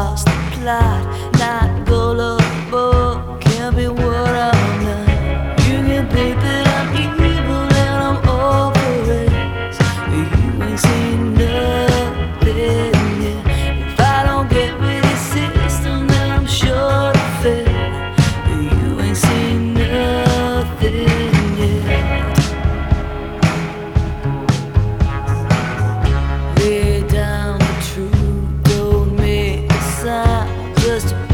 lost the plot, not gullible, can't be what I'm not. You can think that I'm evil and I'm over it. You ain't seen nothing yet. If I don't get with the system, then I'm sure to fail. You ain't seen nothing yet. Lay down the truth, don't make a sound, just